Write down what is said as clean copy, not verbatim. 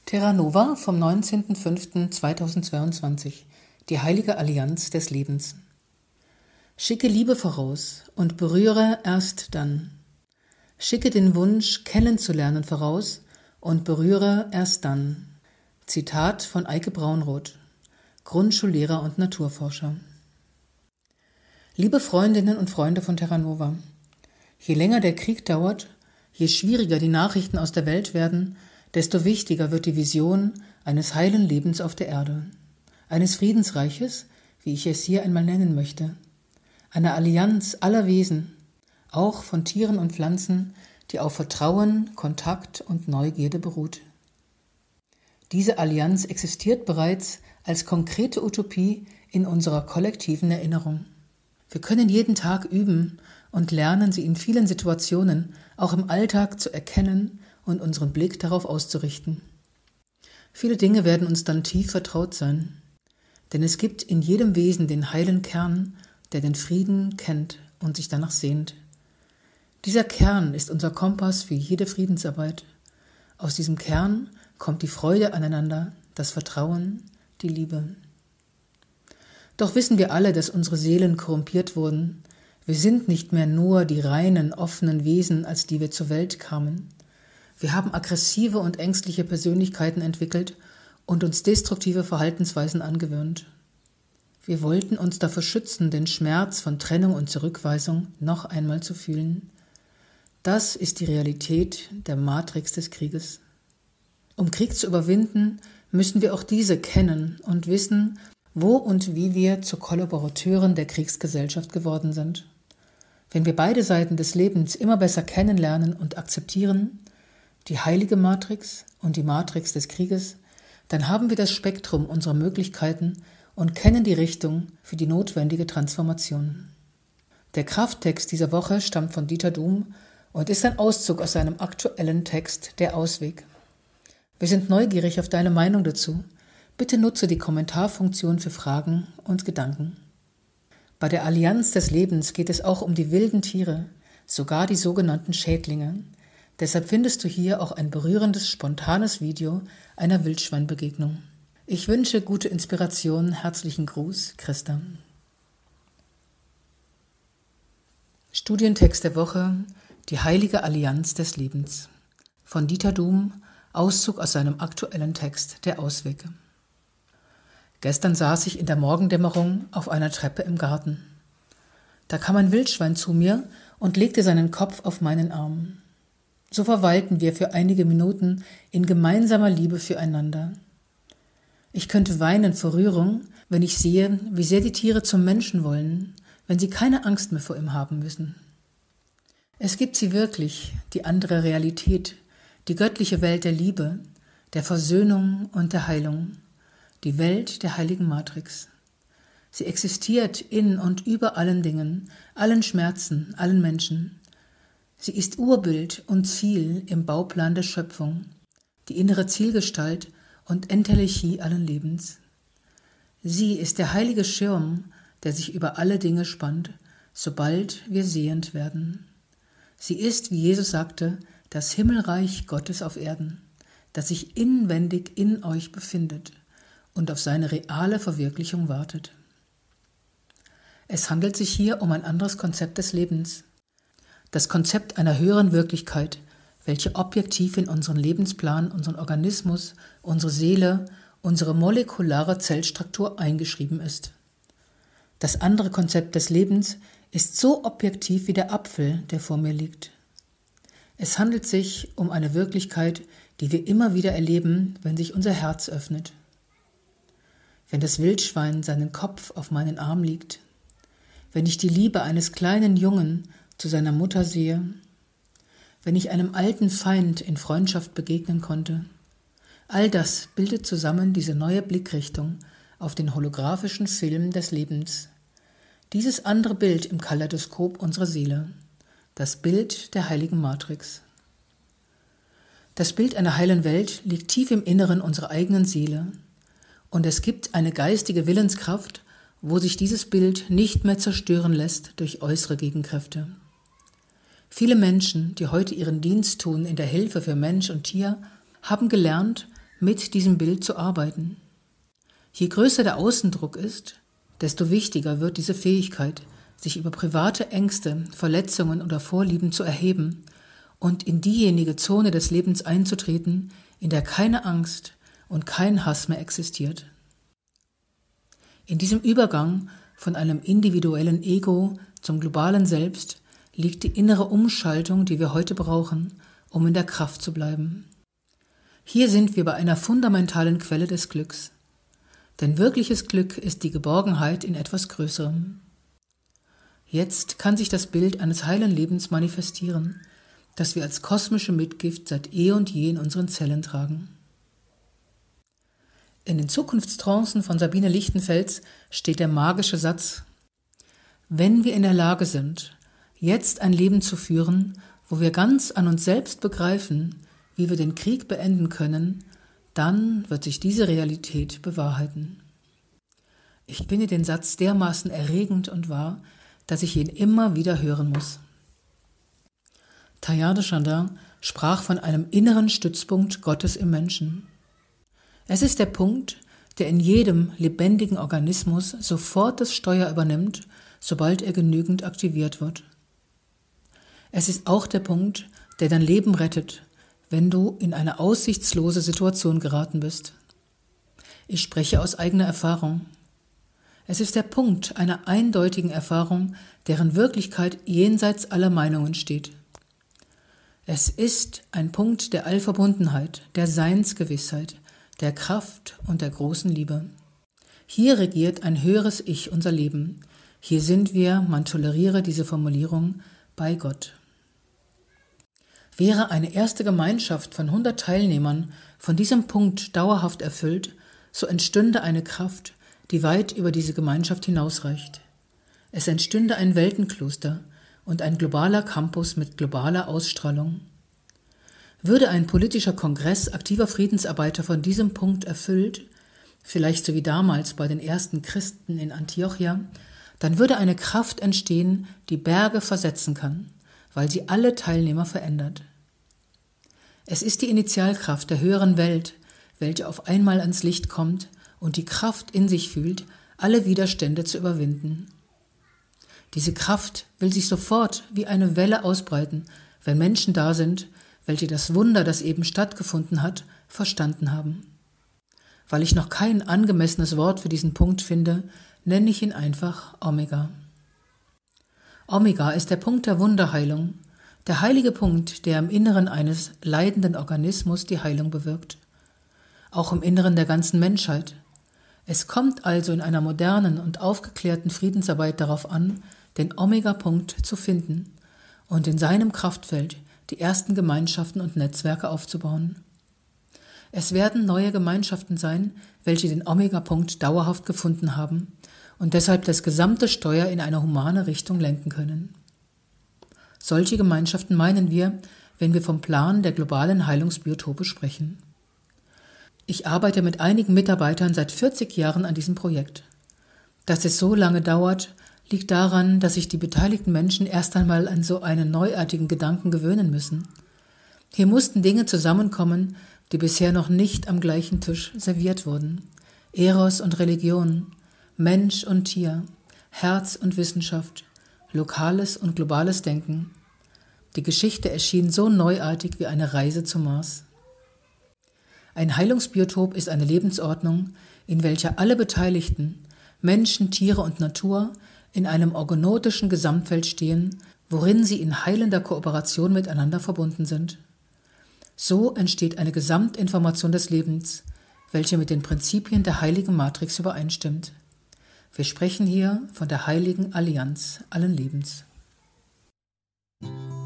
Terra Nova vom 19.05.2022. Die heilige Allianz des Lebens. Schicke Liebe voraus und berühre erst dann. Schicke den Wunsch, kennenzulernen voraus und berühre erst dann. Zitat von Eike Braunroth, Grundschullehrer und Naturforscher. Liebe Freundinnen und Freunde von Terra Nova, je länger der Krieg dauert, je schwieriger die Nachrichten aus der Welt werden, desto wichtiger wird die Vision eines heilen Lebens auf der Erde, eines Friedensreiches, wie ich es hier einmal nennen möchte, einer Allianz aller Wesen, auch von Tieren und Pflanzen, die auf Vertrauen, Kontakt und Neugierde beruht. Diese Allianz existiert bereits als konkrete Utopie in unserer kollektiven Erinnerung. Wir können jeden Tag üben und lernen, sie in vielen Situationen, auch im Alltag, zu erkennen und unseren Blick darauf auszurichten. Viele Dinge werden uns dann tief vertraut sein, denn es gibt in jedem Wesen den heilen Kern, der den Frieden kennt und sich danach sehnt. Dieser Kern ist unser Kompass für jede Friedensarbeit. Aus diesem Kern kommt die Freude aneinander, das Vertrauen, die Liebe. Doch wissen wir alle, dass unsere Seelen korrumpiert wurden. Wir sind nicht mehr nur die reinen, offenen Wesen, als die wir zur Welt kamen. Wir haben aggressive und ängstliche Persönlichkeiten entwickelt und uns destruktive Verhaltensweisen angewöhnt. Wir wollten uns davor schützen, den Schmerz von Trennung und Zurückweisung noch einmal zu fühlen. Das ist die Realität der Matrix des Krieges. Um Krieg zu überwinden, müssen wir auch diese kennen und wissen, wo und wie wir zu Kollaborateuren der Kriegsgesellschaft geworden sind. Wenn wir beide Seiten des Lebens immer besser kennenlernen und akzeptieren, die heilige Matrix und die Matrix des Krieges, dann haben wir das Spektrum unserer Möglichkeiten und kennen die Richtung für die notwendige Transformation. Der Krafttext dieser Woche stammt von Dieter Duhm und ist ein Auszug aus seinem aktuellen Text Der Ausweg. Wir sind neugierig auf deine Meinung dazu. Bitte nutze die Kommentarfunktion für Fragen und Gedanken. Bei der Allianz des Lebens geht es auch um die wilden Tiere, sogar die sogenannten Schädlinge. Deshalb findest du hier auch ein berührendes, spontanes Video einer Wildschweinbegegnung. Ich wünsche gute Inspiration. Herzlichen Gruß, Christa. Studientext der Woche: Die heilige Allianz des Lebens. Von Dieter Duhm, Auszug aus seinem aktuellen Text Der Ausweg. Gestern saß ich in der Morgendämmerung auf einer Treppe im Garten. Da kam ein Wildschwein zu mir und legte seinen Kopf auf meinen Arm. So verweilten wir für einige Minuten in gemeinsamer Liebe füreinander. Ich könnte weinen vor Rührung, wenn ich sehe, wie sehr die Tiere zum Menschen wollen, wenn sie keine Angst mehr vor ihm haben müssen. Es gibt sie wirklich, die andere Realität, die göttliche Welt der Liebe, der Versöhnung und der Heilung, die Welt der heiligen Matrix. Sie existiert in und über allen Dingen, allen Schmerzen, allen Menschen. Sie ist Urbild und Ziel im Bauplan der Schöpfung, die innere Zielgestalt und Entelechie allen Lebens. Sie ist der heilige Schirm, der sich über alle Dinge spannt, sobald wir sehend werden. Sie ist, wie Jesus sagte, das Himmelreich Gottes auf Erden, das sich inwendig in euch befindet und auf seine reale Verwirklichung wartet. Es handelt sich hier um ein anderes Konzept des Lebens. Das Konzept einer höheren Wirklichkeit, welche objektiv in unseren Lebensplan, unseren Organismus, unsere Seele, unsere molekulare Zellstruktur eingeschrieben ist. Das andere Konzept des Lebens ist so objektiv wie der Apfel, der vor mir liegt. Es handelt sich um eine Wirklichkeit, die wir immer wieder erleben, wenn sich unser Herz öffnet. Wenn das Wildschwein seinen Kopf auf meinen Arm legt, wenn ich die Liebe eines kleinen Jungen zu seiner Mutter sehe, wenn ich einem alten Feind in Freundschaft begegnen konnte. All das bildet zusammen diese neue Blickrichtung auf den holographischen Film des Lebens. Dieses andere Bild im Kaleidoskop unserer Seele, das Bild der heiligen Matrix. Das Bild einer heilen Welt liegt tief im Inneren unserer eigenen Seele und es gibt eine geistige Willenskraft, wo sich dieses Bild nicht mehr zerstören lässt durch äußere Gegenkräfte. Viele Menschen, die heute ihren Dienst tun in der Hilfe für Mensch und Tier, haben gelernt, mit diesem Bild zu arbeiten. Je größer der Außendruck ist, desto wichtiger wird diese Fähigkeit, sich über private Ängste, Verletzungen oder Vorlieben zu erheben und in diejenige Zone des Lebens einzutreten, in der keine Angst und kein Hass mehr existiert. In diesem Übergang von einem individuellen Ego zum globalen Selbst liegt die innere Umschaltung, die wir heute brauchen, um in der Kraft zu bleiben. Hier sind wir bei einer fundamentalen Quelle des Glücks. Denn wirkliches Glück ist die Geborgenheit in etwas Größerem. Jetzt kann sich das Bild eines heilen Lebens manifestieren, das wir als kosmische Mitgift seit eh und je in unseren Zellen tragen. In den Zukunftstrancen von Sabine Lichtenfels steht der magische Satz: Wenn wir in der Lage sind, jetzt ein Leben zu führen, wo wir ganz an uns selbst begreifen, wie wir den Krieg beenden können, dann wird sich diese Realität bewahrheiten. Ich finde den Satz dermaßen erregend und wahr, dass ich ihn immer wieder hören muss. Teilhard de Chardin sprach von einem inneren Stützpunkt Gottes im Menschen. Es ist der Punkt, der in jedem lebendigen Organismus sofort das Steuer übernimmt, sobald er genügend aktiviert wird. Es ist auch der Punkt, der dein Leben rettet, wenn du in eine aussichtslose Situation geraten bist. Ich spreche aus eigener Erfahrung. Es ist der Punkt einer eindeutigen Erfahrung, deren Wirklichkeit jenseits aller Meinungen steht. Es ist ein Punkt der Allverbundenheit, der Seinsgewissheit, der Kraft und der großen Liebe. Hier regiert ein höheres Ich unser Leben. Hier sind wir, man toleriere diese Formulierung, bei Gott. Wäre eine erste Gemeinschaft von 100 Teilnehmern von diesem Punkt dauerhaft erfüllt, so entstünde eine Kraft, die weit über diese Gemeinschaft hinausreicht. Es entstünde ein Weltenkloster und ein globaler Campus mit globaler Ausstrahlung. Würde ein politischer Kongress aktiver Friedensarbeiter von diesem Punkt erfüllt, vielleicht so wie damals bei den ersten Christen in Antiochia, dann würde eine Kraft entstehen, die Berge versetzen kann, weil sie alle Teilnehmer verändert. Es ist die Initialkraft der höheren Welt, welche auf einmal ans Licht kommt und die Kraft in sich fühlt, alle Widerstände zu überwinden. Diese Kraft will sich sofort wie eine Welle ausbreiten, wenn Menschen da sind, welche das Wunder, das eben stattgefunden hat, verstanden haben. Weil ich noch kein angemessenes Wort für diesen Punkt finde, nenne ich ihn einfach Omega. Omega ist der Punkt der Wunderheilung, der heilige Punkt, der im Inneren eines leidenden Organismus die Heilung bewirkt. Auch im Inneren der ganzen Menschheit. Es kommt also in einer modernen und aufgeklärten Friedensarbeit darauf an, den Omega-Punkt zu finden und in seinem Kraftfeld die ersten Gemeinschaften und Netzwerke aufzubauen. Es werden neue Gemeinschaften sein, welche den Omega-Punkt dauerhaft gefunden haben und deshalb das gesamte Steuer in eine humane Richtung lenken können. Solche Gemeinschaften meinen wir, wenn wir vom Plan der globalen Heilungsbiotope sprechen. Ich arbeite mit einigen Mitarbeitern seit 40 Jahren an diesem Projekt. Dass es so lange dauert, liegt daran, dass sich die beteiligten Menschen erst einmal an so einen neuartigen Gedanken gewöhnen müssen. Hier mussten Dinge zusammenkommen, die bisher noch nicht am gleichen Tisch serviert wurden. Eros und Religion, Mensch und Tier, Herz und Wissenschaft, lokales und globales Denken. Die Geschichte erschien so neuartig wie eine Reise zum Mars. Ein Heilungsbiotop ist eine Lebensordnung, in welcher alle Beteiligten, Menschen, Tiere und Natur, in einem organotischen Gesamtfeld stehen, worin sie in heilender Kooperation miteinander verbunden sind. So entsteht eine Gesamtinformation des Lebens, welche mit den Prinzipien der heiligen Matrix übereinstimmt. Wir sprechen hier von der heiligen Allianz allen Lebens.